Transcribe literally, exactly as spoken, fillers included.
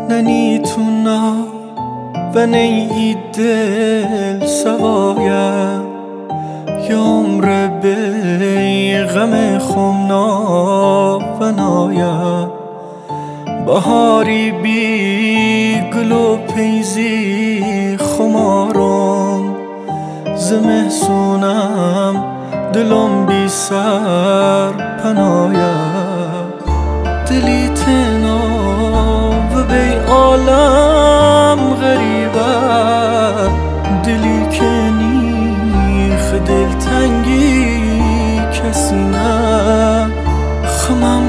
ننیتونا و نی دل سوایم یا عمر بی غم خمنا و نایم بهاری بی گل و پیزی خمارم زمستونم دلم بی سر پنایم دلی تنها و بی عالم غریبه دلی که نیخ دلتنگی کسی نه خمم